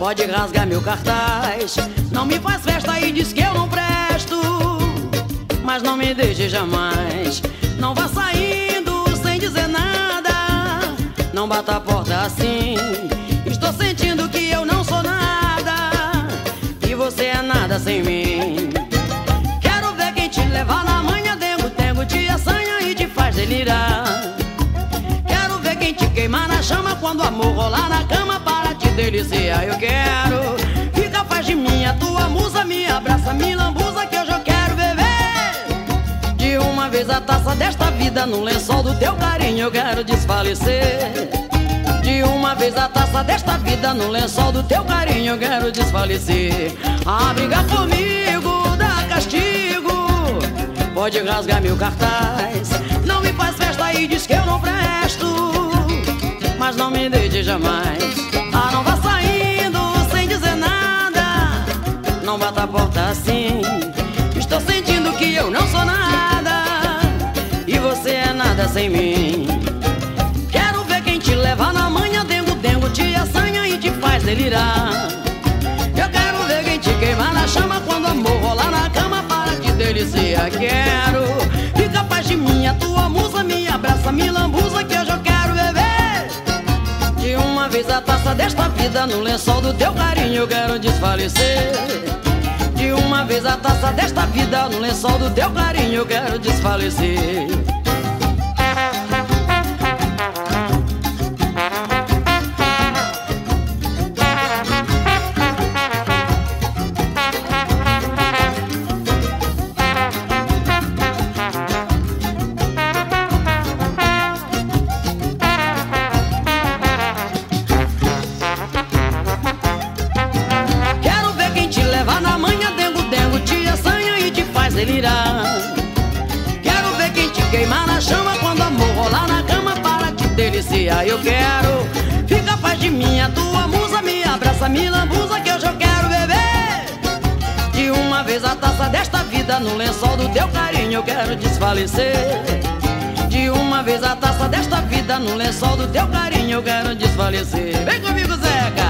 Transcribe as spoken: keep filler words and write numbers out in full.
pode rasgar meu cartaz. Não me faz festa e diz que eu não presto, mas não me deixe jamais. Não vá saindo sem dizer nada, não bata a porta assim. Estou sentindo que eu não sou nada e você é nada sem mim. Quero ver quem te levar na manhã, dengo, dengo, te assanha e te faz delirar. Quero ver quem te queimar na chama quando o amor rolar na cama para te deliciar. Eu quero, fica faz de mim a tua musa, me abraça, me lambuza que hoje eu quero beber de uma vez a taça desta vida. No lençol do teu carinho eu quero desfalecer de uma vez a taça desta vida. No lençol do teu carinho eu quero desfalecer. Ah, briga comigo, dá castigo, pode rasgar meu cartaz. Não me faz festa e diz que eu não presto, mas não me deixe jamais. Ah, não vá saindo sem dizer nada, não bata a porta assim. Estou sentindo que eu não sou nada e você é nada sem mim. Quero ver quem te leva na manhã, dengo, dengo, te assanha e te faz delirar. Eu quero ver quem te queimar na chama quando o amor rolar na cama para te deliciar. Quero, fica paz de mim a tua musa, me abraça, me lambuza que hoje eu quero beber de uma vez a taça desta vida. No lençol do teu carinho eu quero desfalecer de uma vez a taça desta vida. No lençol do teu carinho eu quero desfalecer. Delirar. Quero ver quem te queimar na chama quando o amor rolar na cama para te deliciar. Eu quero, fica paz de mim a tua musa, me abraça, me lambuza que hoje eu quero beber de uma vez a taça desta vida. No lençol do teu carinho eu quero desfalecer de uma vez a taça desta vida. No lençol do teu carinho eu quero desfalecer. Vem comigo, Zeca!